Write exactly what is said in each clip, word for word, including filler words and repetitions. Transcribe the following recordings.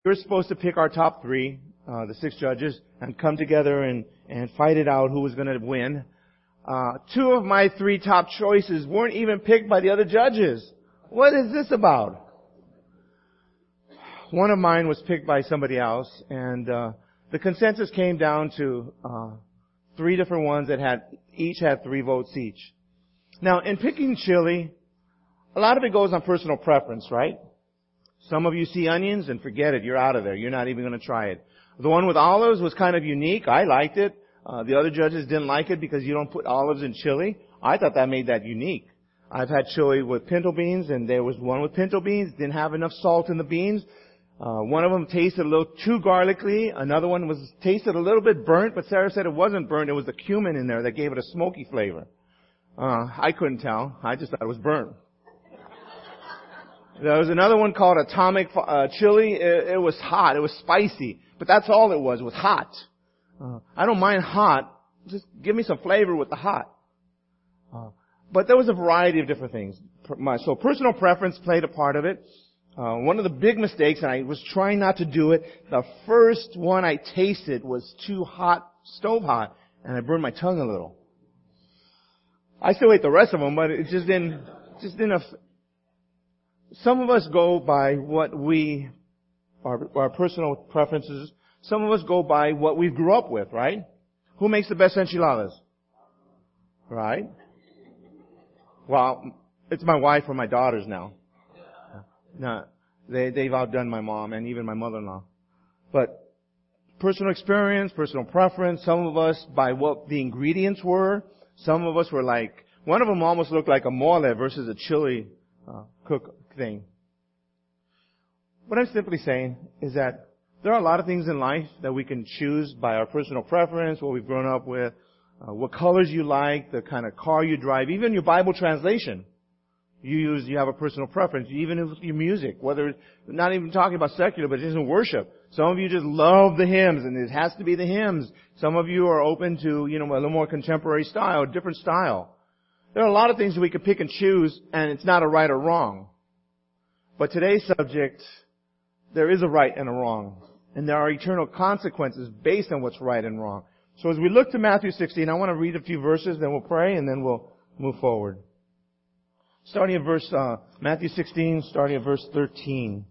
We were supposed to pick our top three, uh, the six judges, and come together and, and fight it out who was going to win. Uh, two of my three top choices weren't even picked by the other judges. What is this about? One of mine was picked by somebody else, and uh, the consensus came down to uh, three different ones that had each had three votes each. Now, in picking chili, a lot of it goes on personal preference, right? Some of you see onions and forget it. You're out of there. You're not even going to try it. The one with olives was kind of unique. I liked it. Uh, the other judges didn't like it because you don't put olives in chili. I thought that made that unique. I've had chili with pinto beans, and there was one with pinto beans. Didn't have enough salt in the beans. Uh, one of them tasted a little too garlicky. Another one was tasted a little bit burnt, but Sarah said it wasn't burnt. It was the cumin in there that gave it a smoky flavor. Uh, I couldn't tell. I just thought it was burnt. There was another one called atomic uh, chili. It, it was hot. It was spicy. But that's all it was. It was hot. Uh, I don't mind hot. Just give me some flavor with the hot. Uh, but there was a variety of different things. So personal preference played a part of it. Uh, one of the big mistakes, and I was trying not to do it, the first one I tasted was too hot, stove hot, and I burned my tongue a little. I still ate the rest of them, but it just didn't, just didn't. Aff- Some of us go by what we, our, our personal preferences. Some of us go by what we grew up with, right? Who makes the best enchiladas? Right? Well, it's my wife or my daughters now. No, they, they've outdone my mom and even my mother-in-law. But personal experience, personal preference, some of us by what the ingredients were. Some of us were like, one of them almost looked like a mole versus a chili uh, cook thing. What I'm simply saying is that there are a lot of things in life that we can choose by our personal preference, what we've grown up with, uh, what colors you like, the kind of car you drive, even your Bible translation. You use, you have a personal preference, even if your music, whether, not even talking about secular, but just in worship. Some of you just love the hymns, and it has to be the hymns. Some of you are open to, you know, a little more contemporary style, different style. There are a lot of things that we could pick and choose, and it's not a right or wrong. But today's subject, there is a right and a wrong. And there are eternal consequences based on what's right and wrong. So as we look to Matthew sixteen, I want to read a few verses, then we'll pray, and then we'll move forward. Starting at verse, uh, Matthew sixteen, starting at verse thirteen.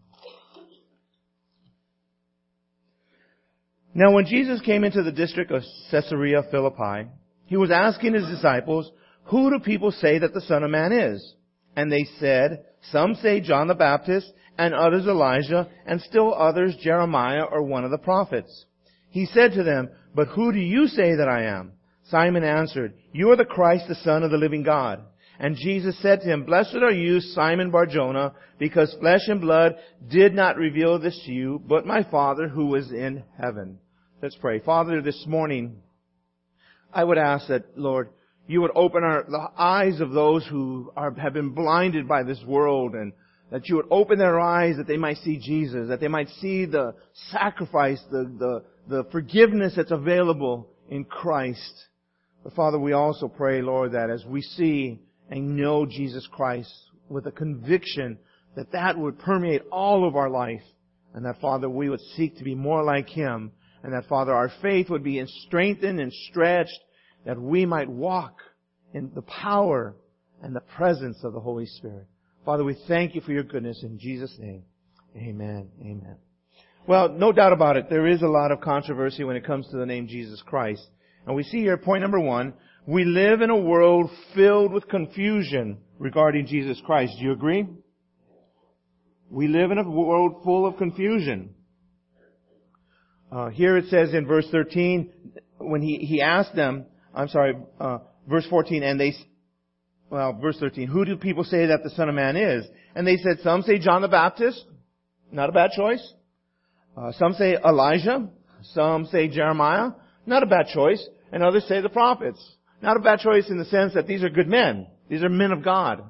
Now when Jesus came into the district of Caesarea Philippi, he was asking his disciples, "Who do people say that the Son of Man is?" And they said, "Some say John the Baptist, and others Elijah, and still others Jeremiah or one of the prophets." He said to them, "But who do you say that I am?" Simon answered, "You are the Christ, the Son of the living God." And Jesus said to him, "Blessed are you, Simon Bar-Jonah, because flesh and blood did not reveal this to you, but my Father who is in heaven." Let's pray. Father, this morning, I would ask that, Lord, you would open our, the eyes of those who are, have been blinded by this world, and that you would open their eyes that they might see Jesus, that they might see the sacrifice, the, the, the forgiveness that's available in Christ. But Father, we also pray, Lord, that as we see and know Jesus Christ with a conviction that that would permeate all of our life, and that, Father, we would seek to be more like Him, and that, Father, our faith would be strengthened and stretched, that we might walk in the power and the presence of the Holy Spirit. Father, we thank you for your goodness in Jesus' name. Amen. Amen. Well, no doubt about it, there is a lot of controversy when it comes to the name Jesus Christ. And we see here, point number one, we live in a world filled with confusion regarding Jesus Christ. Do you agree? We live in a world full of confusion. Uh, here it says in verse thirteen, when he, he asked them, I'm sorry, uh, verse fourteen, and they, well, verse thirteen, who do people say that the Son of Man is? And they said, some say John the Baptist. Not a bad choice. Uh, some say Elijah. Some say Jeremiah. Not a bad choice. And others say the prophets. Not a bad choice in the sense that these are good men. These are men of God.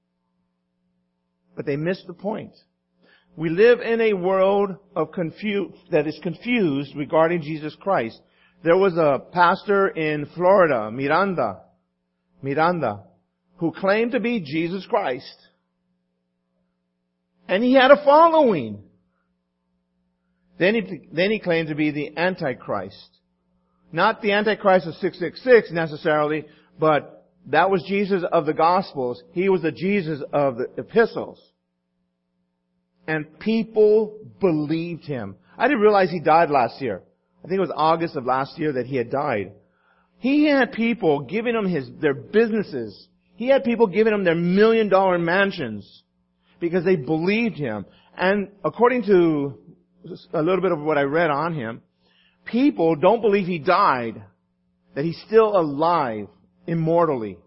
But they missed the point. We live in a world of confu- that is confused regarding Jesus Christ. There was a pastor in Florida, Miranda, Miranda, who claimed to be Jesus Christ. 'And he had a following. Then he, then he claimed to be the Antichrist. Not the Antichrist of six six six necessarily, but that was Jesus of the Gospels. He was the Jesus of the epistles. And people believed him. I didn't realize he died last year. I think it was August of last year that he had died. He had people giving him his, their businesses. He had people giving him their million dollar mansions because they believed him. And according to a little bit of what I read on him, people don't believe he died, that he's still alive immortally.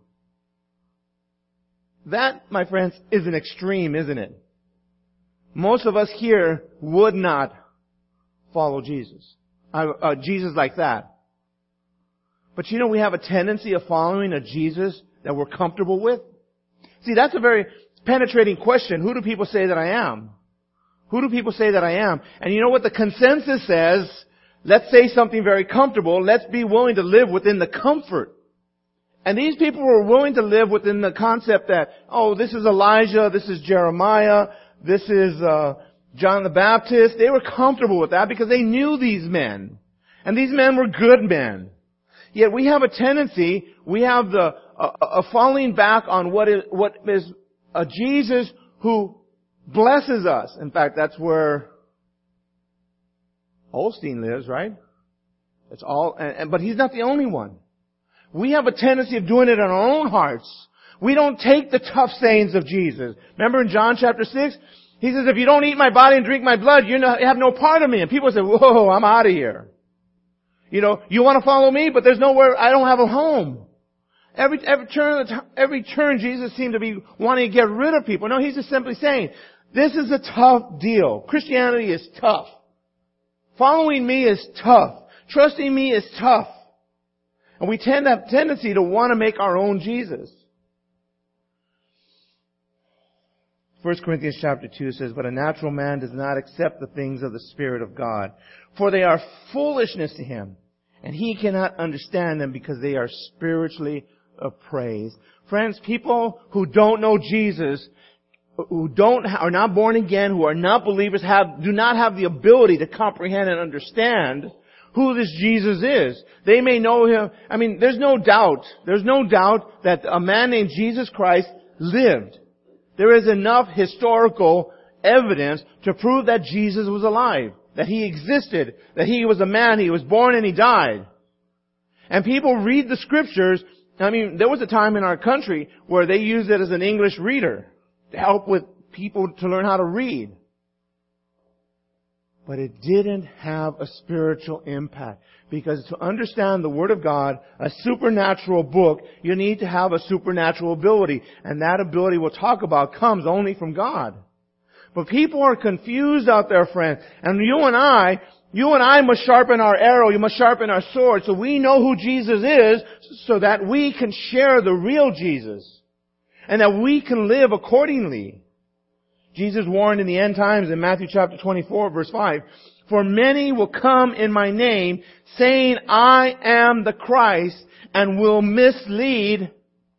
That, my friends, is an extreme, isn't it? Most of us here would not follow Jesus. Uh, uh, Jesus like that. But you know, we have a tendency of following a Jesus that we're comfortable with. See, that's a very penetrating question. Who do people say that I am? Who do people say that I am? And you know what the consensus says? Let's say something very comfortable. Let's be willing to live within the comfort. And these people were willing to live within the concept that, oh, this is Elijah, this is Jeremiah, this is uh, John the Baptist. They were comfortable with that because they knew these men. And these men were good men. Yet we have a tendency, we have the a, a falling back on what is what is a Jesus who blesses us. In fact, that's where Osteen lives, right? It's all, and, and, but he's not the only one. We have a tendency of doing it in our own hearts. We don't take the tough sayings of Jesus. Remember in John chapter six? He says, if you don't eat my body and drink my blood, you have no part of me. And people say, whoa, I'm out of here. You know, you want to follow me, but there's nowhere, I don't have a home. Every, every turn, every turn, Jesus seemed to be wanting to get rid of people. No, he's just simply saying, this is a tough deal. Christianity is tough. Following me is tough. Trusting me is tough. And we tend to have a tendency to want to make our own Jesus. First Corinthians chapter two says, but a natural man does not accept the things of the Spirit of God, for they are foolishness to him, and he cannot understand them because they are spiritually appraised. Friends, people who don't know Jesus, who don't, are not born again, who are not believers, have, do not have the ability to comprehend and understand who this Jesus is. They may know him. I mean, there's no doubt, there's no doubt that a man named Jesus Christ lived. There is enough historical evidence to prove that Jesus was alive, that he existed, that he was a man, he was born and he died. And people read the scriptures. I mean, there was a time in our country where they used it as an English reader to help with people to learn how to read. But it didn't have a spiritual impact. Because to understand the Word of God, a supernatural book, you need to have a supernatural ability. And that ability we'll talk about comes only from God. But people are confused out there, friends. And you and I, you and I must sharpen our arrow. You must sharpen our sword. So we know who Jesus is so that we can share the real Jesus. And that we can live accordingly. Jesus warned in the end times in Matthew chapter twenty-four verse five, for many will come in my name saying, I am the Christ, and will mislead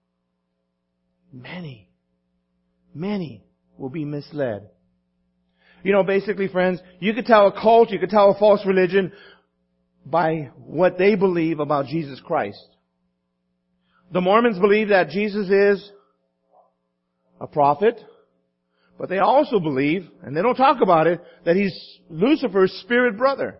many. Many will be misled. You know, basically, friends, you could tell a cult, you could tell a false religion by what they believe about Jesus Christ. The Mormons believe that Jesus is a prophet. But they also believe, and they don't talk about it, that he's Lucifer's spirit brother.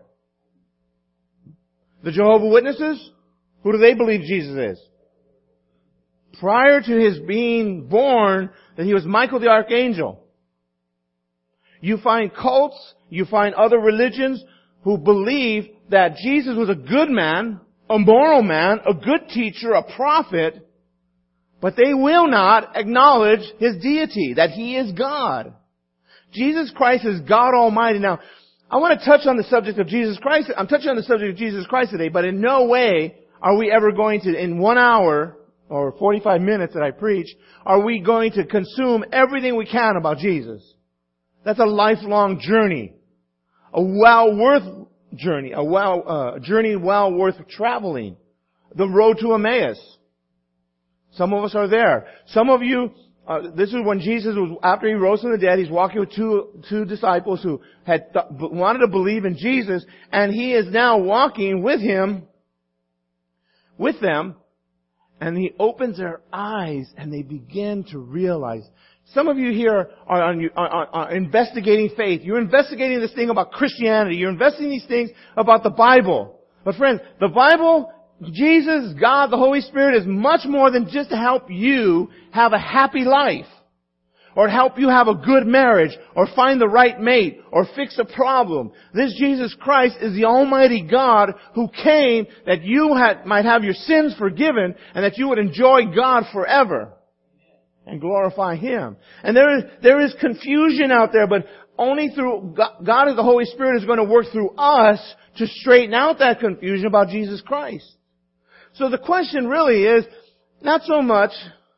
The Jehovah's Witnesses, who do they believe Jesus is? Prior to his being born, that he was Michael the Archangel. You find cults, you find other religions who believe that Jesus was a good man, a moral man, a good teacher, a prophet, but they will not acknowledge his deity, that he is God. Jesus Christ is God Almighty. Now, I want to touch on the subject of Jesus Christ. I'm touching on the subject of Jesus Christ today, but in no way are we ever going to, in one hour or forty-five minutes that I preach, are we going to consume everything we can about Jesus. That's a lifelong journey. A well worth journey. A well, uh, journey well worth traveling. The road to Emmaus. Some of us are there. Some of you uh, this is when Jesus was, after He rose from the dead, He's walking with two, two disciples who had th- wanted to believe in Jesus, and He is now walking with Him, with them, and He opens their eyes and they begin to realize. Some of you here are, on, are, are, are investigating faith. You're investigating this thing about Christianity. You're investigating these things about the Bible. But friends, the Bible, Jesus, God, the Holy Spirit is much more than just to help you have a happy life, or help you have a good marriage, or find the right mate, or fix a problem. This Jesus Christ is the Almighty God who came that you had, might have your sins forgiven and that you would enjoy God forever and glorify Him. And there is, there is confusion out there, but only through God, God as the Holy Spirit is going to work through us to straighten out that confusion about Jesus Christ. So the question really is not so much,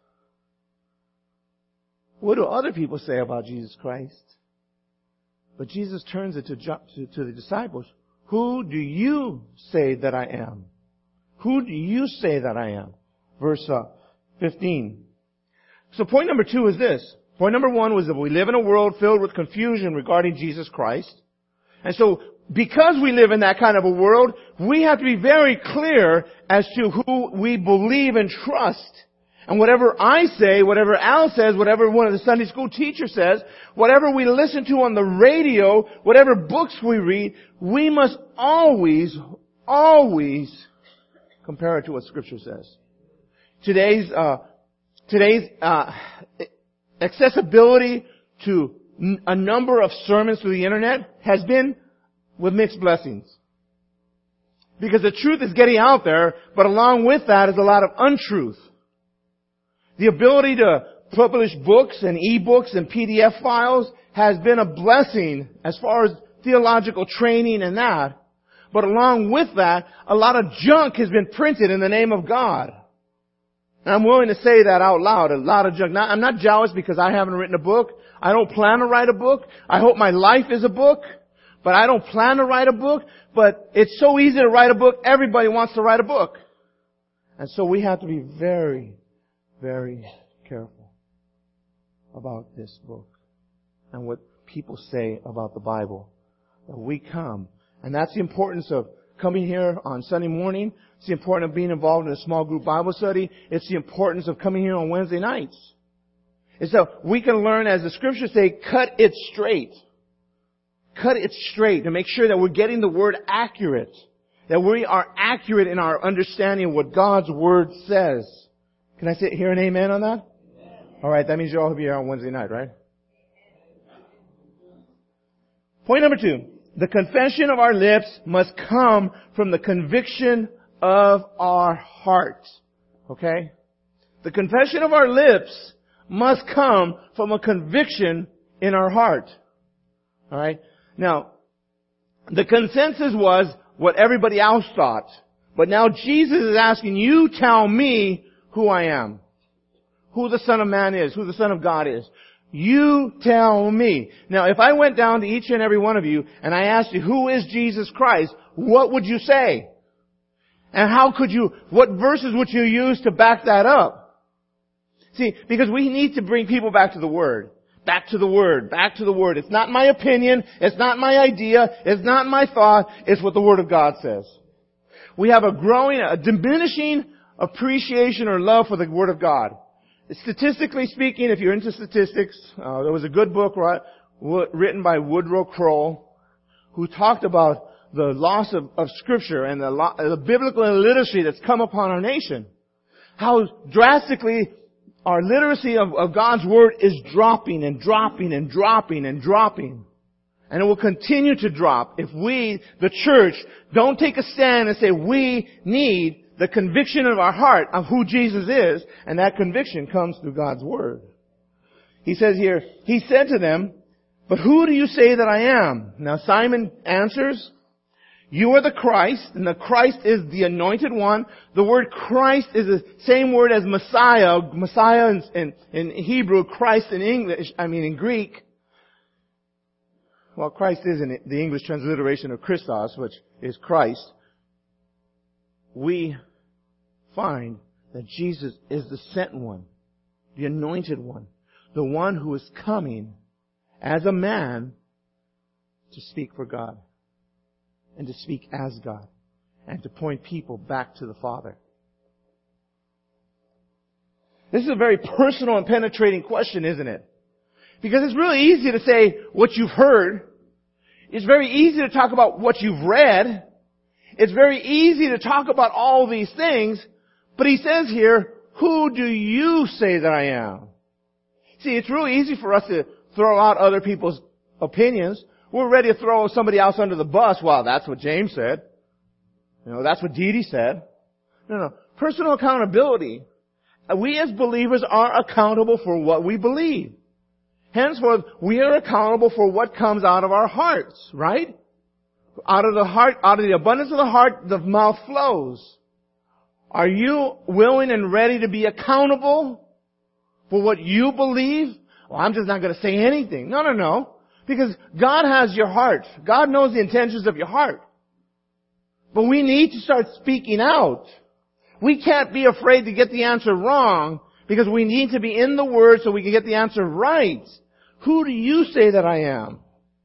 what do other people say about Jesus Christ? But Jesus turns it to, to, to the disciples. Who do you say that I am? Who do you say that I am? Verse uh, fifteen. So point number two is this. Point number one was that we live in a world filled with confusion regarding Jesus Christ. And so because we live in that kind of a world, we have to be very clear as to who we believe and trust. And whatever I say, whatever Al says, whatever one of the Sunday school teachers says, whatever we listen to on the radio, whatever books we read, we must always, always compare it to what Scripture says. Today's, uh, today's, uh, accessibility to n- a number of sermons through the internet has been with mixed blessings. Because the truth is getting out there, but along with that is a lot of untruth. The ability to publish books and e-books and P D F files has been a blessing as far as theological training and that. But along with that, a lot of junk has been printed in the name of God. And I'm willing to say that out loud, a lot of junk. Now, I'm not jealous because I haven't written a book. I don't plan to write a book. I hope my life is a book, but I don't plan to write a book. But it's so easy to write a book. Everybody wants to write a book. And so we have to be very, very careful about this book and what people say about the Bible. That we come. And that's the importance of coming here on Sunday morning. It's the importance of being involved in a small group Bible study. It's the importance of coming here on Wednesday nights. It's so we can learn, as the Scriptures say, cut it straight. Cut it straight to make sure that we're getting the Word accurate. That we are accurate in our understanding of what God's Word says. Can I say, hear an amen on that? Amen. All right, that means you'll all be here on Wednesday night, right? Point number two. The confession of our lips must come from the conviction of our heart. Okay? The confession of our lips must come from a conviction in our heart. All right? Now, the consensus was what everybody else thought. But now Jesus is asking, you tell me who I am. Who the Son of Man is. Who the Son of God is. You tell me. Now, if I went down to each and every one of you and I asked you, who is Jesus Christ? What would you say? And how could you, what verses would you use to back that up? See, because we need to bring people back to the Word. Back to the Word. Back to the Word. It's not my opinion. It's not my idea. It's not my thought. It's what the Word of God says. We have a growing, a diminishing appreciation or love for the Word of God. Statistically speaking, if you're into statistics, uh, there was a good book right, written by Woodrow Kroll who talked about the loss of, of Scripture and the, lo- the biblical illiteracy that's come upon our nation. How drastically our literacy of, of God's Word is dropping and dropping and dropping and dropping. And it will continue to drop if we, the church, don't take a stand and say we need the conviction of our heart of who Jesus is, and that conviction comes through God's Word. He says here, He said to them, but who do you say that I am? Now Simon answers, you are the Christ, and the Christ is the anointed one. The word Christ is the same word as Messiah. Messiah in, in, in Hebrew, Christ in English, I mean in Greek. Well, Christ is in the English transliteration of Christos, which is Christ. We find that Jesus is the sent one, the anointed one. the one who is coming as a man to speak for God and to speak as God and to point people back to the Father. This is a very personal and penetrating question, isn't it? Because it's really easy to say what you've heard. It's very easy to talk about what you've read. It's very easy to talk about all these things. But he says here, who do you say that I am? See, it's really easy for us to throw out other people's opinions. We're ready to throw somebody else under the bus. Well, that's what James said. You know, that's what Dee Dee said. No, no. Personal accountability. We as believers are accountable for what we believe. Henceforth, we are accountable for what comes out of our hearts, right? Out of the heart, out of the abundance of the heart, the mouth flows. Are you willing and ready to be accountable for what you believe? Well, I'm just not going to say anything. No, no, no. Because God has your heart. God knows the intentions of your heart. But we need to start speaking out. We can't be afraid to get the answer wrong because we need to be in the Word so we can get the answer right. Who do you say that I am?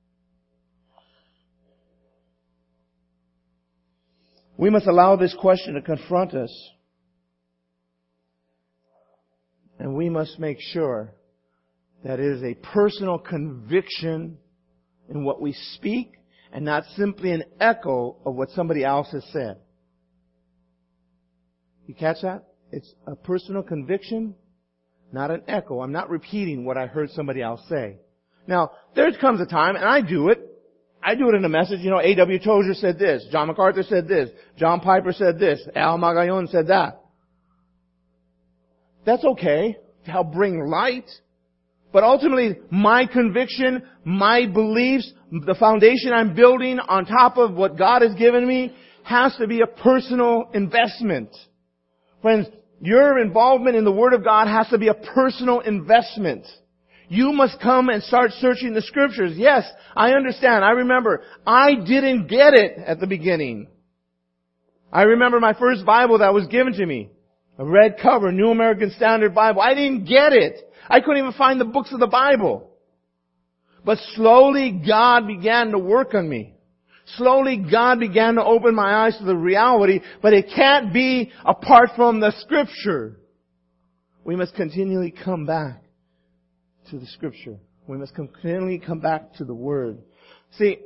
We must allow this question to confront us. And we must make sure that it is a personal conviction in what we speak and not simply an echo of what somebody else has said. You catch that? It's a personal conviction, not an echo. I'm not repeating what I heard somebody else say. Now, there comes a time, and I do it. I do it in a message. You know, A W Tozer said this. John MacArthur said this. John Piper said this. Al Magallon said that. That's okay to help bring light. But ultimately, my conviction, my beliefs, the foundation I'm building on top of what God has given me has to be a personal investment. Friends, your involvement in the Word of God has to be a personal investment. You must come and start searching the Scriptures. Yes, I understand. I remember I didn't get it at the beginning. I remember my first Bible that was given to me. A red cover, New American Standard Bible. I didn't get it. I couldn't even find the books of the Bible. But slowly God began to work on me. Slowly God began to open my eyes to the reality, but it can't be apart from the Scripture. We must continually come back to the Scripture. We must continually come back to the Word. See,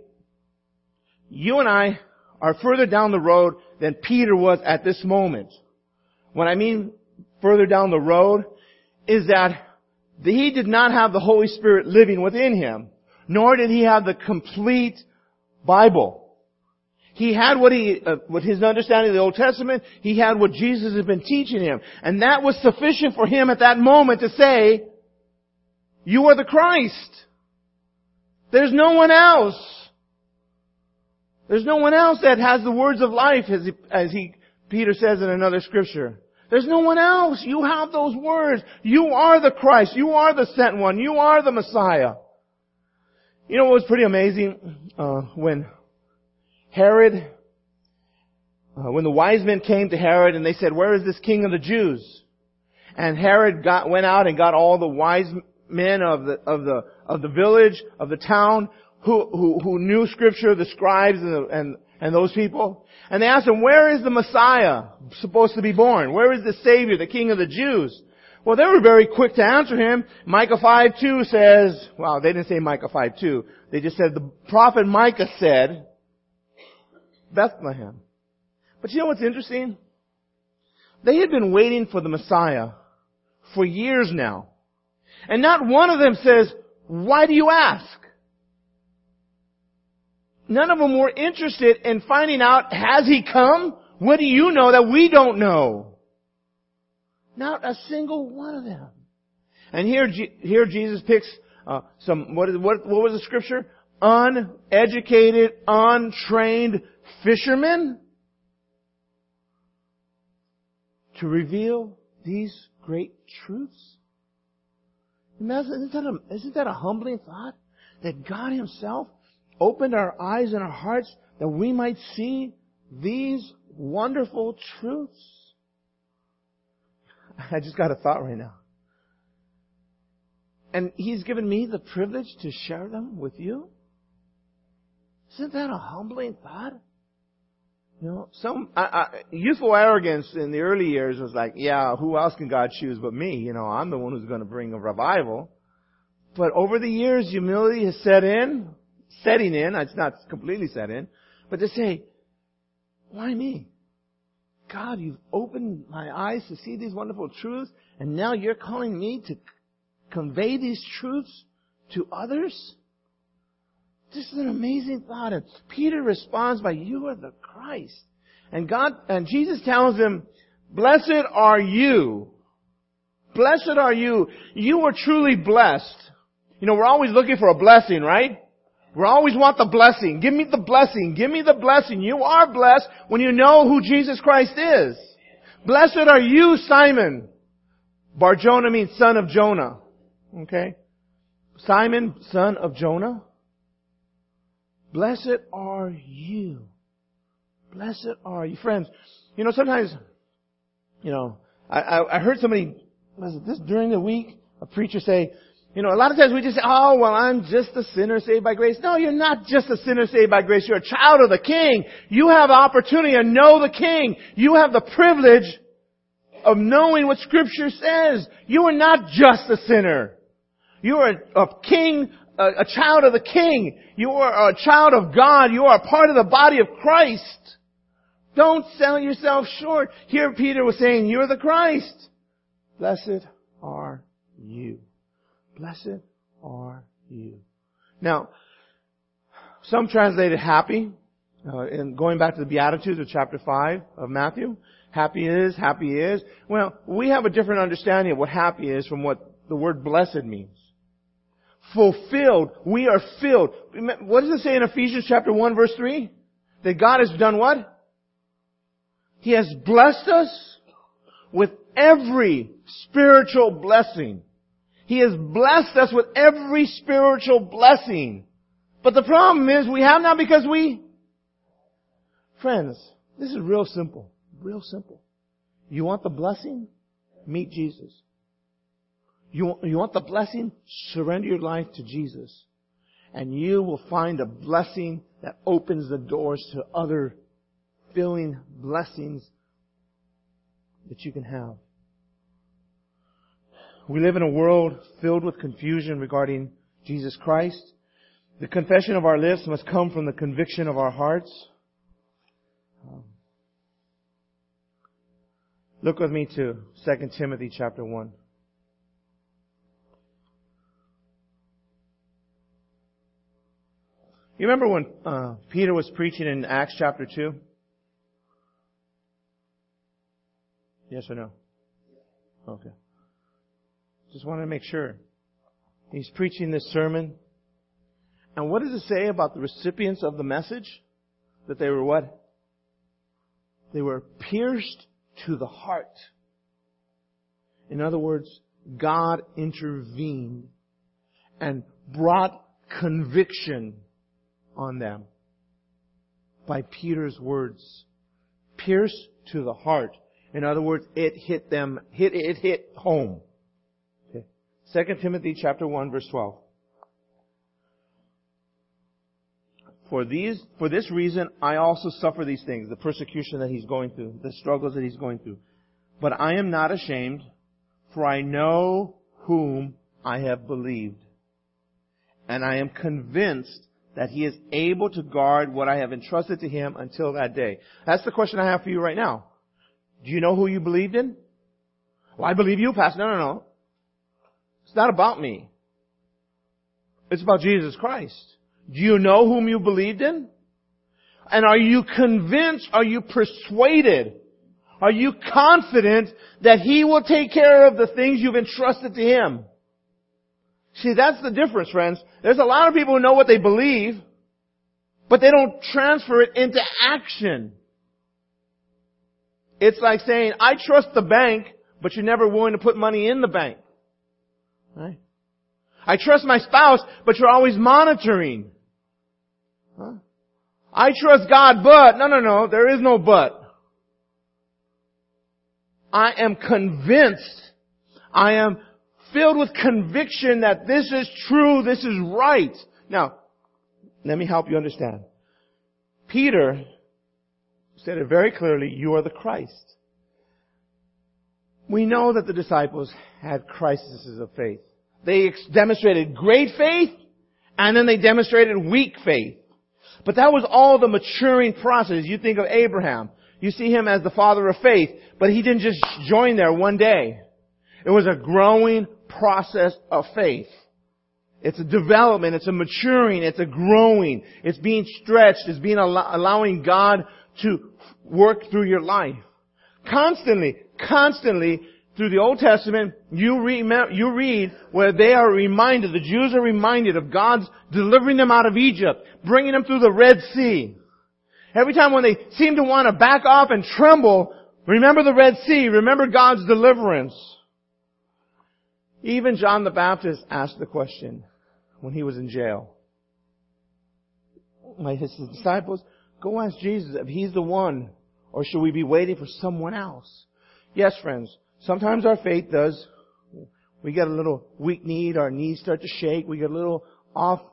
you and I are further down the road than Peter was at this moment. What I mean further down the road is that he did not have the Holy Spirit living within him, nor did he have the complete Bible. He had what he, uh, with his understanding of the Old Testament, he had what Jesus had been teaching him. And that was sufficient for him at that moment to say, you are the Christ. There's no one else. There's no one else that has the words of life, as he, as he, Peter says in another scripture. There's no one else. You have those words. You are the Christ. You are the sent one. You are the Messiah. You know what was pretty amazing? Uh, when Herod, uh, when the wise men came to Herod and they said, where is this king of the Jews? And Herod got, went out and got all the wise men of the, of the, of the village, of the town, who, who, who knew Scripture, the scribes and, the, and, and those people. And they asked him, where is the Messiah supposed to be born? Where is the Savior, the King of the Jews? Well, they were very quick to answer him. Micah five two says, well, they didn't say Micah five two. They just said, the prophet Micah said, Bethlehem. But you know what's interesting? They had been waiting for the Messiah for years now. And not one of them says, why do you ask? None of them were interested in finding out, has he come? What do you know that we don't know? Not a single one of them. And here, here Jesus picks uh, some, what, is, what, what was the scripture? Uneducated, untrained fishermen to reveal these great truths. Isn't that, a, isn't that a humbling thought? That God Himself opened our eyes and our hearts that we might see these wonderful truths. I just got a thought right now. And He's given me the privilege to share them with you. Isn't that a humbling thought? You know, some I, I, youthful arrogance in the early years was like, yeah, who else can God choose but me? You know, I'm the one who's going to bring a revival. But over the years, humility has set in, setting in. It's not completely set in, but to say, why me? God, you've opened my eyes to see these wonderful truths, and now you're calling me to convey these truths to others? This is an amazing thought. And Peter responds by, you are the Christ. And God, and Jesus tells him, blessed are you. Blessed are you. You are truly blessed. You know, we're always looking for a blessing, right? We always want the blessing. Give me the blessing. Give me the blessing. You are blessed when you know who Jesus Christ is. Blessed are you, Simon. Bar-Jonah means son of Jonah. Okay? Simon, son of Jonah. Blessed are you. Blessed are you. Friends, you know, sometimes, you know, I, I, I heard somebody, was it this during the week, a preacher say, you know, a lot of times we just say, oh, well, I'm just a sinner saved by grace. No, you're not just a sinner saved by grace. You're a child of the King. You have the opportunity to know the King. You have the privilege of knowing what Scripture says. You are not just a sinner. You are a, a king, a, a child of the King. You are a child of God. You are a part of the body of Christ. Don't sell yourself short. Here Peter was saying, you're the Christ. Blessed are you. Blessed are you. Now, some translate it happy. Uh, and going back to the Beatitudes of chapter five of Matthew. Happy is, happy is. Well, we have a different understanding of what happy is from what the word blessed means. Fulfilled. We are filled. What does it say in Ephesians chapter one verse three? That God has done what? He has blessed us with every spiritual blessing. He has blessed us with every spiritual blessing. But the problem is we have not because we... Friends, this is real simple. Real simple. You want the blessing? Meet Jesus. You, you want the blessing? Surrender your life to Jesus. And you will find a blessing that opens the doors to other filling blessings that you can have. We live in a world filled with confusion regarding Jesus Christ. The confession of our lips must come from the conviction of our hearts. Um, look with me to Second Timothy chapter one. You remember when uh, Peter was preaching in Acts chapter two? Yes or no? Okay. Just wanted to make sure. He's preaching this sermon. And what does it say about the recipients of the message? That they were what? They were pierced to the heart. In other words, God intervened and brought conviction on them by Peter's words. Pierced to the heart. In other words, it hit them, hit, it hit home. Okay. Second Timothy chapter one verse twelve. For these, for this reason, I also suffer these things, the persecution that he's going through, the struggles that he's going through. But I am not ashamed, for I know whom I have believed. And I am convinced that he is able to guard what I have entrusted to him until that day. That's the question I have for you right now. Do you know who you believed in? Well, I believe you, Pastor. No, no, no. It's not about me. It's about Jesus Christ. Do you know whom you believed in? And are you convinced? Are you persuaded? Are you confident that He will take care of the things you've entrusted to Him? See, that's the difference, friends. There's a lot of people who know what they believe, but they don't transfer it into action. It's like saying, I trust the bank, but you're never willing to put money in the bank. Right? I trust my spouse, but you're always monitoring. Huh? I trust God, but... No, no, no. There is no but. I am convinced. I am filled with conviction that this is true, this is right. Now, let me help you understand. Peter said it very clearly, you are the Christ. We know that the disciples had crises of faith. They ex- demonstrated great faith, and then they demonstrated weak faith. But that was all the maturing process. You think of Abraham. You see him as the father of faith, but he didn't just join there one day. It was a growing process of faith. It's a development, it's a maturing, it's a growing, it's being stretched, it's being allow- allowing God to work through your life. Constantly, constantly, through the Old Testament, you read, you read where they are reminded, the Jews are reminded of God's delivering them out of Egypt, bringing them through the Red Sea. Every time when they seem to want to back off and tremble, remember the Red Sea, remember God's deliverance. Even John the Baptist asked the question when he was in jail. His disciples, go ask Jesus if He's the one, or should we be waiting for someone else? Yes, friends, sometimes our faith does. We get a little weak-kneed, our knees start to shake, we get a little off.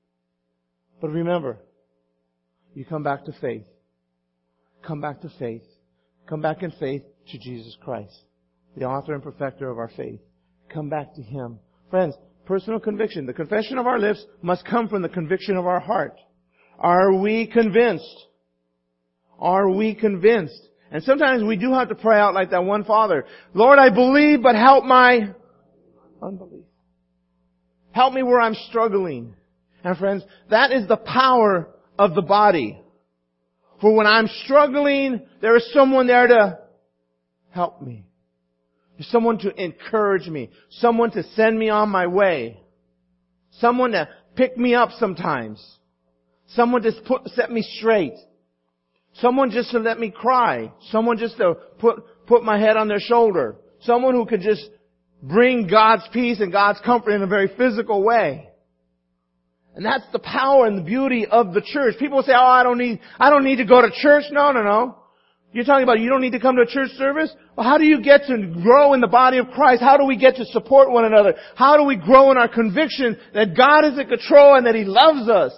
But remember, you come back to faith. Come back to faith. Come back in faith to Jesus Christ, the author and perfecter of our faith. Come back to Him. Friends, personal conviction. The confession of our lips must come from the conviction of our heart. Are we convinced? Are we convinced? And sometimes we do have to pray out like that one father. Lord, I believe, but help my unbelief. Help me where I'm struggling. And friends, that is the power of the body. For when I'm struggling, there is someone there to help me. There's someone to encourage me. Someone to send me on my way. Someone to pick me up sometimes. Someone to put, set me straight. Someone just to let me cry. Someone just to put, put my head on their shoulder. Someone who could just bring God's peace and God's comfort in a very physical way. And that's the power and the beauty of the church. People say, oh, I don't need, I don't need to go to church. No, no, no. You're talking about you don't need to come to a church service? Well, how do you get to grow in the body of Christ? How do we get to support one another? How do we grow in our conviction that God is in control and that He loves us?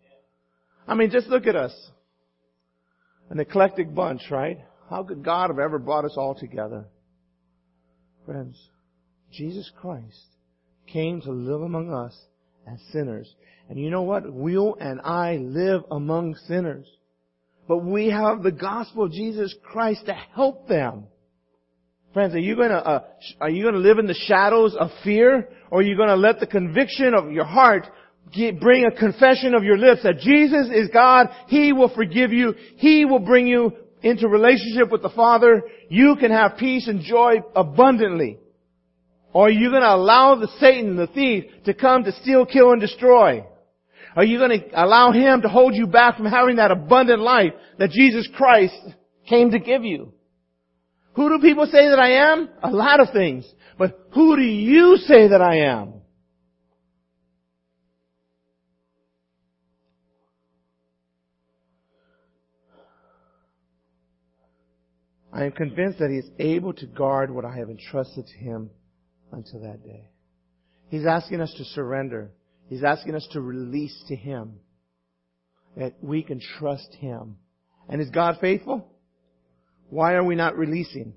I mean, just look at us. An eclectic bunch, right? How could God have ever brought us all together? Friends, Jesus Christ came to live among us as sinners. And you know what? You and I live among sinners. But we have the gospel of Jesus Christ to help them. Friends, are you going to uh, are you going to live in the shadows of fear, or are you going to let the conviction of your heart get, bring a confession of your lips that Jesus is God? He will forgive you. He will bring you into relationship with the Father. You can have peace and joy abundantly. Or are you going to allow the Satan, the thief, to come to steal, kill, and destroy? Are you going to allow him to hold you back from having that abundant life that Jesus Christ came to give you? Who do people say that I am? A lot of things. But who do you say that I am? I am convinced that He is able to guard what I have entrusted to Him until that day. He's asking us to surrender. He's asking us to release to Him, that we can trust Him. And is God faithful? Why are we not releasing?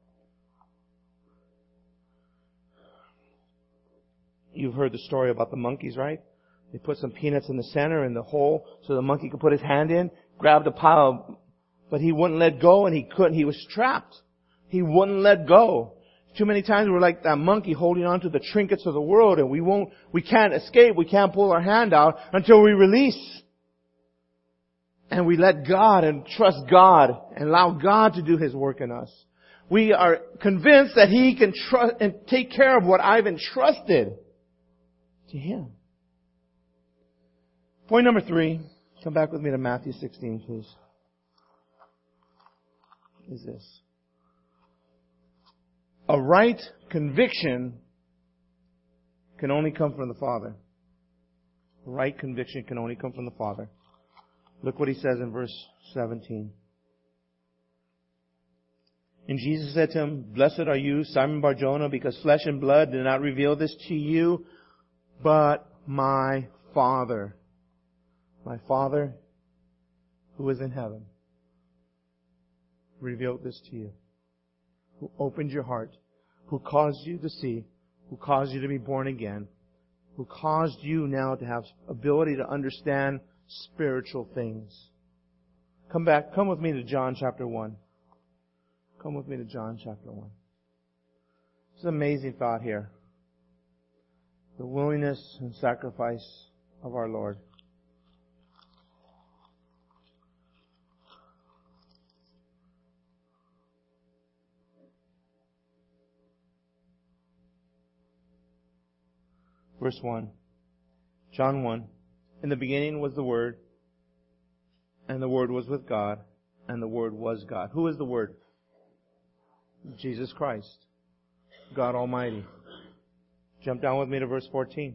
You've heard the story about the monkeys, right? They put some peanuts in the center in the hole so the monkey could put his hand in, grab the pile, but he wouldn't let go and he couldn't. He was trapped. He wouldn't let go. Too many times we're like that monkey holding on to the trinkets of the world, and we won't, we can't escape, we can't pull our hand out until we release. And we let God and trust God and allow God to do His work in us. We are convinced that He can trust and take care of what I've entrusted to Him. Point number three, come back with me to Matthew sixteen, please. Is this. A right conviction can only come from the Father. A right conviction can only come from the Father. Look what He says in verse seventeen. And Jesus said to him, "Blessed are you, Simon Bar-Jonah, because flesh and blood did not reveal this to you, but my Father." My Father who is in heaven revealed this to you. Who opened your heart, who caused you to see, who caused you to be born again, who caused you now to have ability to understand spiritual things. Come back, come with me to John chapter one. Come with me to John chapter one. It's an amazing thought here. The willingness and sacrifice of our Lord. Verse one. John one. In the beginning was the Word, and the Word was with God, and the Word was God. Who is the Word? Jesus Christ. God Almighty. Jump down with me to verse fourteen.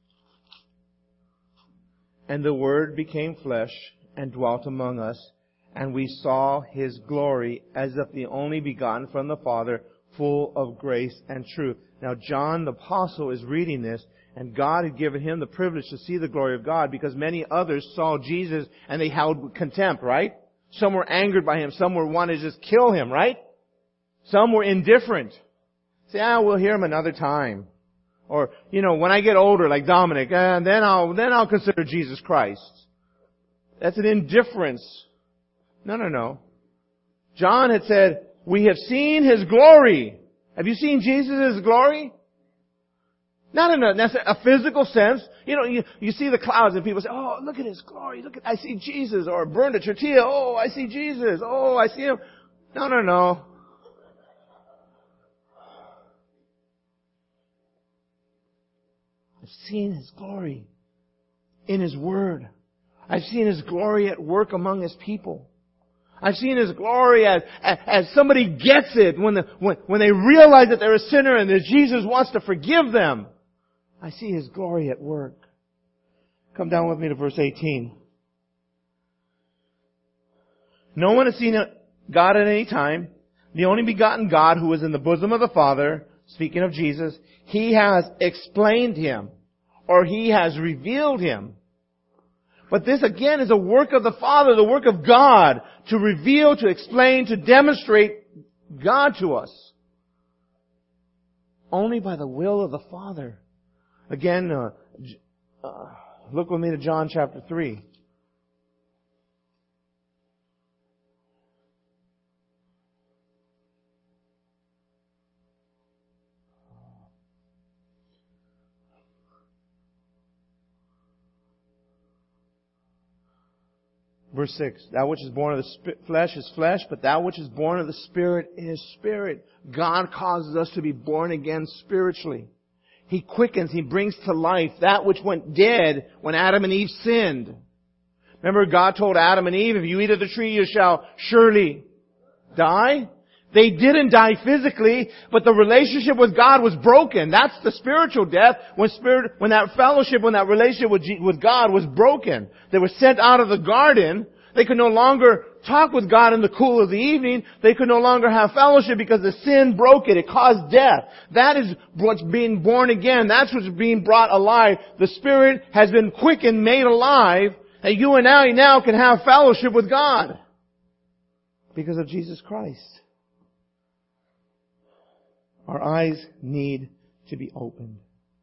And the Word became flesh and dwelt among us, and we saw His glory as of the only begotten from the Father, full of grace and truth. Now John the Apostle is reading this, and God had given him the privilege to see the glory of God because many others saw Jesus and they held contempt, right? Some were angered by Him. Some were wanting to just kill Him, right? Some were indifferent. Say, ah, we'll hear Him another time. Or, you know, when I get older, like Dominic, uh, then I'll, then I'll consider Jesus Christ. That's an indifference. No, no, no. John had said, we have seen His glory. Have you seen Jesus' glory? Not in a, a physical sense. You know, you, you see the clouds and people say, oh, look at His glory. Look at, I see Jesus. Or burned a tortilla. Oh, I see Jesus. Oh, I see Him. No, no, no. I've seen His glory in His Word. I've seen His glory at work among His people. I've seen His glory as, as, as somebody gets it when, the, when, when they realize that they're a sinner and that Jesus wants to forgive them. I see His glory at work. Come down with me to verse eighteen. No one has seen God at any time. The only begotten God who is in the bosom of the Father, speaking of Jesus, He has explained Him, or He has revealed Him. But this again is a work of the Father, the work of God, to reveal, to explain, to demonstrate God to us. Only by the will of the Father. Again, uh, uh, look with me to John chapter three. Verse six, that which is born of the sp- flesh is flesh, but that which is born of the Spirit is spirit. God causes us to be born again spiritually. He quickens, He brings to life that which went dead when Adam and Eve sinned. Remember, God told Adam and Eve, if you eat of the tree, you shall surely die. They didn't die physically, but the relationship with God was broken. That's the spiritual death. When spirit, when that fellowship, when that relationship with, with God was broken. They were sent out of the garden. They could no longer talk with God in the cool of the evening. They could no longer have fellowship because the sin broke it. It caused death. That is what's being born again. That's what's being brought alive. The Spirit has been quickened, made alive, and you and I now can have fellowship with God. Because of Jesus Christ. Our eyes need to be opened.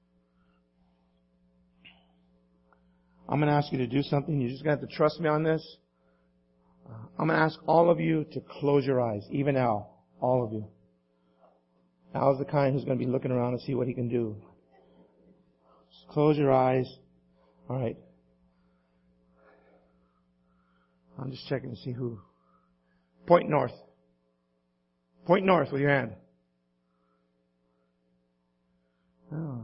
I'm going to ask you to do something. You're just going to have to trust me on this. I'm going to ask all of you to close your eyes. Even Al. All of you. Al's the kind who's going to be looking around to see what he can do. Just close your eyes. All right. I'm just checking to see who. Point north. Point north with your hand. Oh.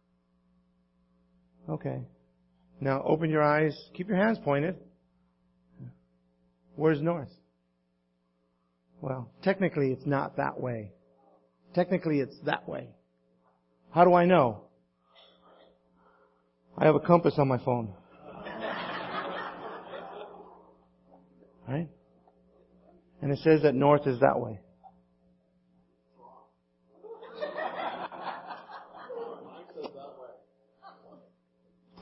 Okay. Now open your eyes. Keep your hands pointed. Where's north? Well, technically it's not that way. Technically it's that way. How do I know? I have a compass on my phone. Right? And it says that north is that way.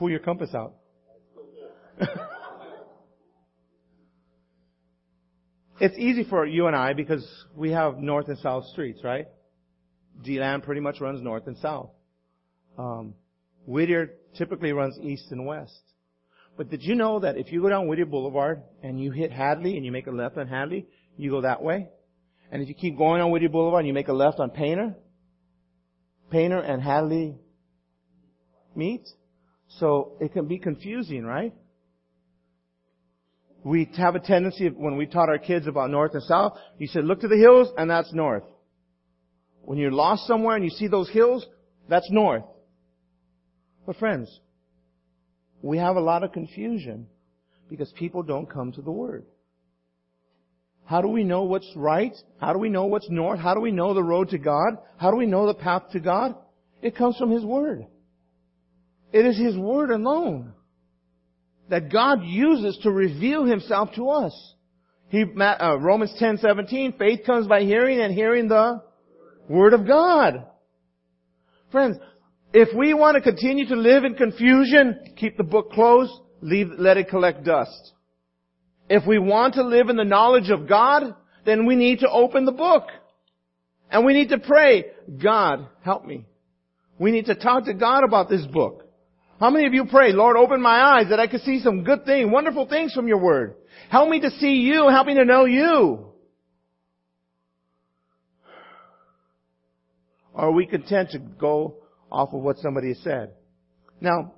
Pull your compass out. It's easy for you and I because we have north and south streets, right? D-Land pretty much runs north and south. Um, Whittier typically runs east and west. But did you know that if you go down Whittier Boulevard and you hit Hadley and you make a left on Hadley, you go that way? And if you keep going on Whittier Boulevard and you make a left on Painter, Painter and Hadley meet? So it can be confusing, right? We have a tendency, when we taught our kids about north and south, you said, look to the hills, and that's north. When you're lost somewhere and you see those hills, that's north. But friends, we have a lot of confusion because people don't come to the Word. How do we know what's right? How do we know what's north? How do we know the road to God? How do we know the path to God? It comes from His Word. It is His Word alone that God uses to reveal Himself to us. He, uh, Romans ten seventeen, faith comes by hearing and hearing the Word of God. Friends, if we want to continue to live in confusion, keep the book closed, leave, let it collect dust. If we want to live in the knowledge of God, then we need to open the book. And we need to pray, God, help me. We need to talk to God about this book. How many of you pray, Lord, open my eyes that I could see some good things, wonderful things from your Word. Help me to see you, help me to know you. Or are we content to go off of what somebody has said? Now,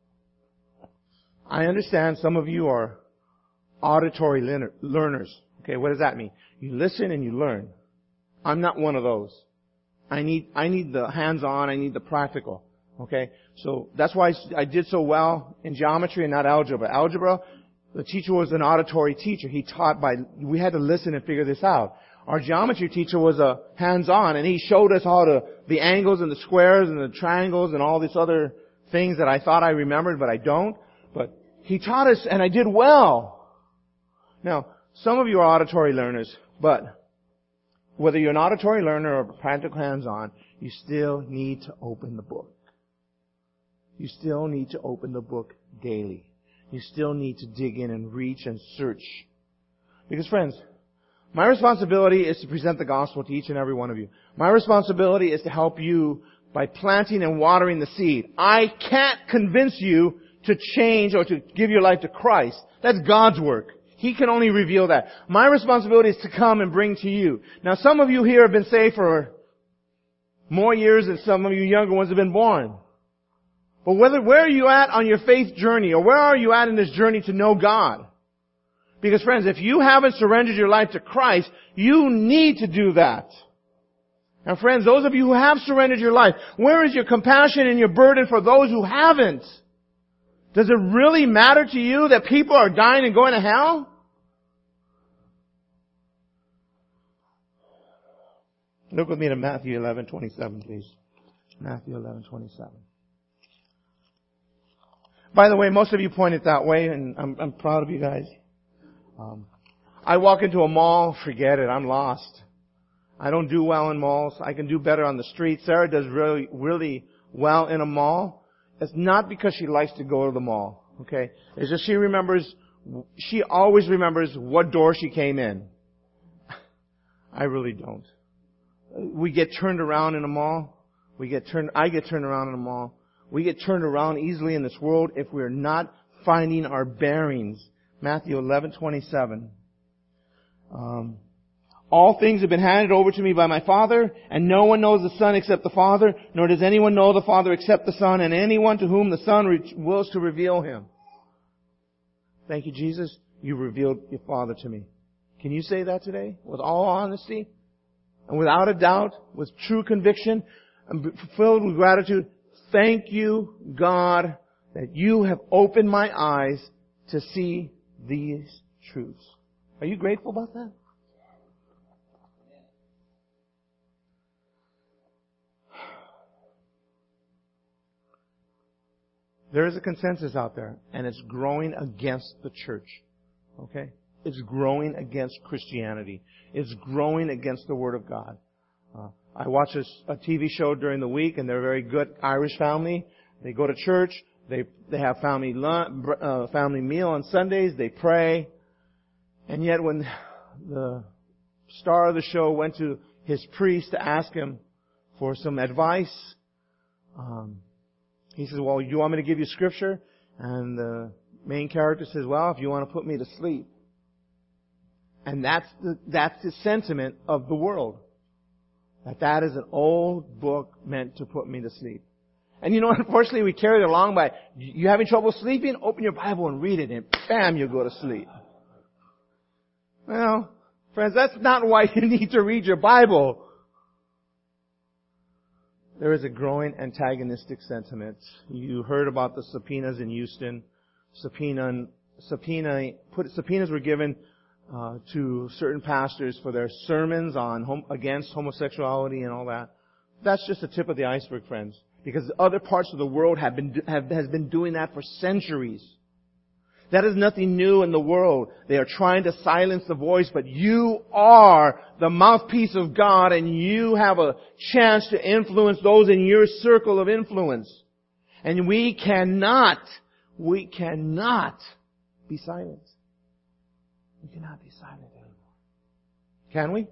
I understand some of you are auditory learners. Okay, what does that mean? You listen and you learn. I'm not one of those. I need, I need the hands-on, I need the practical. Okay? So that's why I did so well in geometry and not algebra. Algebra, the teacher was an auditory teacher. He taught by, we had to listen and figure this out. Our geometry teacher was a hands-on, and he showed us how to, the angles and the squares and the triangles and all these other things that I thought I remembered, but I don't. But he taught us, and I did well. Now, some of you are auditory learners, but whether you're an auditory learner or practical hands-on, you still need to open the book. You still need to open the book daily. You still need to dig in and reach and search. Because friends, my responsibility is to present the gospel to each and every one of you. My responsibility is to help you by planting and watering the seed. I can't convince you to change or to give your life to Christ. That's God's work. He can only reveal that. My responsibility is to come and bring to you. Now, some of you here have been saved for more years than some of you younger ones have been born. But whether, where are you at on your faith journey, or where are you at in this journey to know God? Because friends, if you haven't surrendered your life to Christ, you need to do that. Now friends, those of you who have surrendered your life, where is your compassion and your burden for those who haven't? Does it really matter to you that people are dying and going to hell? Look with me to Matthew eleven twenty-seven, please. Matthew eleven twenty-seven. By the way, most of you pointed that way, and I'm, I'm proud of you guys. Um, I walk into a mall, forget it, I'm lost. I don't do well in malls. I can do better on the street. Sarah does really, really well in a mall. It's not because she likes to go to the mall, okay? It's just she remembers, she always remembers what door she came in. I really don't. We get turned around in a mall. We get turned, I get turned around in a mall. We get turned around easily in this world if we're not finding our bearings. Matthew eleven twenty-seven. Um, all things have been handed over to me by my Father, and no one knows the Son except the Father, nor does anyone know the Father except the Son, and anyone to whom the Son re- wills to reveal Him. Thank you, Jesus. You revealed your Father to me. Can you say that today with all honesty? And without a doubt, with true conviction, and filled with gratitude, thank you, God, that you have opened my eyes to see these truths. Are you grateful about that? There is a consensus out there, and it's growing against the church. Okay? It's growing against Christianity. It's growing against the Word of God. Uh, I watch a, a T V show during the week, and they're a very good Irish family. They go to church, They they have family lunch, uh, family meal on Sundays. They pray. And yet when the star of the show went to his priest to ask him for some advice, um, he says, well, you want me to give you scripture? And the main character says, well, if you want to put me to sleep. And that's the, that's the sentiment of the world. That that is an old book meant to put me to sleep. And you know, unfortunately, we carry it along by, you having trouble sleeping? Open your Bible and read it, and bam, you go to sleep. Well, friends, that's not why you need to read your Bible. There is a growing antagonistic sentiment. You heard about the subpoenas in Houston. Subpoena, subpoena, put, subpoenas were given uh, to certain pastors for their sermons on hom- against homosexuality and all that. That's just the tip of the iceberg, friends. Because other parts of the world have been have has been doing that for centuries. That is nothing new in the world. They are trying to silence the voice, but you are the mouthpiece of God, and you have a chance to influence those in your circle of influence. And we cannot, we cannot be silent. We cannot be silent anymore. Can we?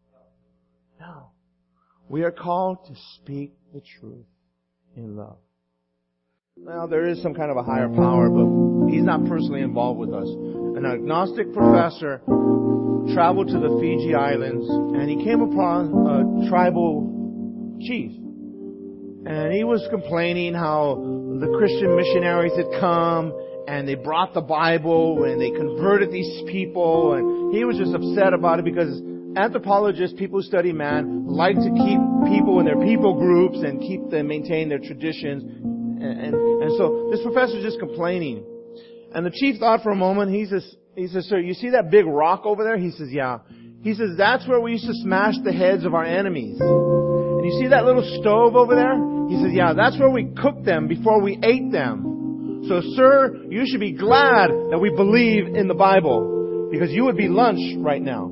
No. We are called to speak the truth in love. Well, there is some kind of a higher power, but He's not personally involved with us. An agnostic professor traveled to the Fiji Islands, and he came upon a tribal chief. And he was complaining how the Christian missionaries had come, and they brought the Bible, and they converted these people, and he was just upset about it because anthropologists, people who study man, like to keep people in their people groups and keep them, maintain their traditions. And, and, and so this professor is just complaining. And the chief thought for a moment. He says, he says, sir, you see that big rock over there? He says, yeah. He says, that's where we used to smash the heads of our enemies. And you see that little stove over there? He says, yeah, that's where we cooked them before we ate them. So, sir, you should be glad that we believe in the Bible, because you would be lunch right now.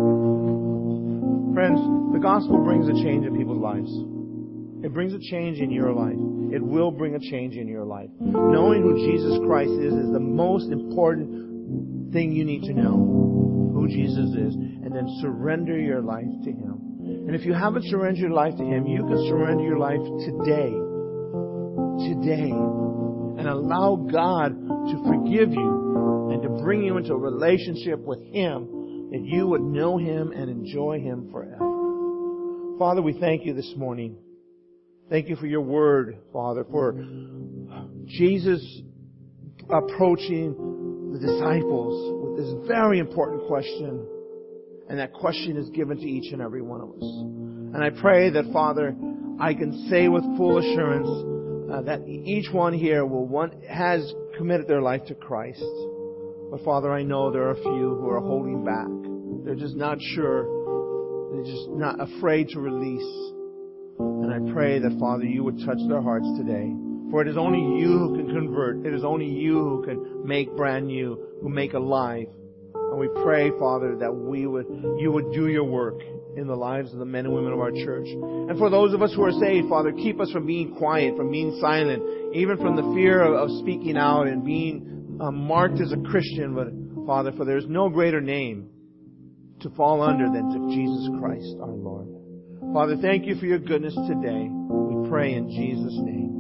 Friends, the gospel brings a change in people's lives. It brings a change in your life. It will bring a change in your life. Knowing who Jesus Christ is is the most important thing you need to know. Who Jesus is. And then surrender your life to Him. And if you haven't surrendered your life to Him, you can surrender your life today. Today. And allow God to forgive you and to bring you into a relationship with Him, that you would know Him and enjoy Him forever. Father, we thank you this morning. Thank you for your word, Father, for Jesus approaching the disciples with this very important question. And that question is given to each and every one of us. And I pray that, Father, I can say with full assurance uh, that each one here will want, has committed their life to Christ. But, Father, I know there are a few who are holding back. They're just not sure. They're just not afraid to release. And I pray that, Father, you would touch their hearts today. For it is only you who can convert. It is only you who can make brand new, who make alive. And we pray, Father, that we would, you would do your work in the lives of the men and women of our church. And for those of us who are saved, Father, keep us from being quiet, from being silent, even from the fear of, of speaking out and being uh, marked as a Christian. But, Father, for there is no greater name to fall under than to Jesus Christ our Lord. Father, thank you for your goodness today. We pray in Jesus' name.